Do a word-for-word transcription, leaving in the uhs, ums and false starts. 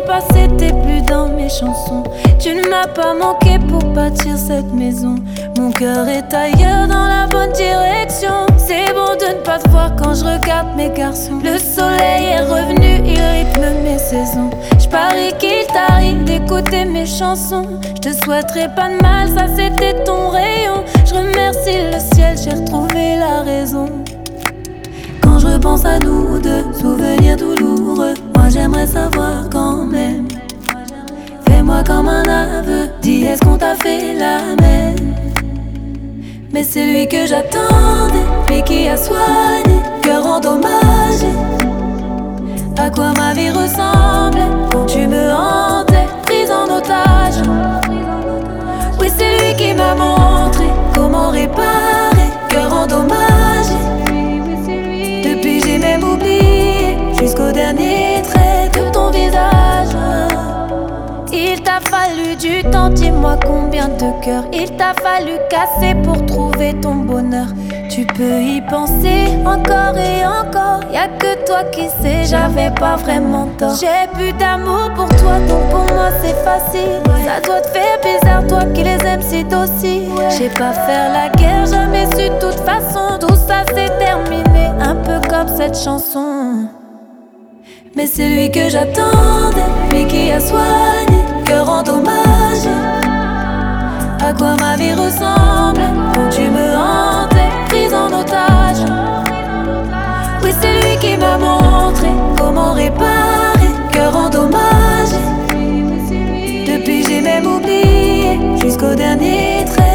pas, c'était plus dans mes chansons. Tu ne m'as pas manqué pour bâtir cette maison. Mon cœur est ailleurs dans la bonne direction. C'est bon de ne pas te voir quand je regarde mes garçons. Le soleil est revenu, il rythme mes saisons. Je parie qu'il t'arrive d'écouter mes chansons. Je te souhaiterais pas de mal, ça c'était ton rayon. Je remercie le ciel, j'ai retrouvé la raison. Quand je repense à nous deux, souvenirs douloureux, moi j'aimerais savoir quand même. Fais-moi comme un aveu, dis est-ce qu'on t'a fait la même. Mais c'est lui que j'attendais, lui qui a soigné, cœur endommagé. À quoi ma vie ressemblait quand tu me hantais, prise en otage. Oui, c'est lui qui m'a montré comment réparer, cœur endommagé. Depuis j'ai même oublié jusqu'au dernier trait de ton visage. Il t'a fallu du temps, dis-moi combien de cœurs il t'a fallu casser pour trouver ton bonheur. Tu peux y penser encore et encore, y'a que toi qui sais, j'avais pas vraiment tort. J'ai plus d'amour pour toi, donc pour moi c'est facile. Ça doit te faire bizarre, toi qui les aimes si docile. J'ai pas faire la guerre, jamais su de toute façon. Tout ça c'est terminé, un peu comme cette chanson. Mais c'est lui que j'attendais, lui qui a soigné, cœur endommagé. À quoi ma vie ressemble quand tu me hantais, prise en otage. Oui, c'est lui qui m'a montré comment réparer, cœur endommagé. Depuis j'ai même oublié jusqu'au dernier trait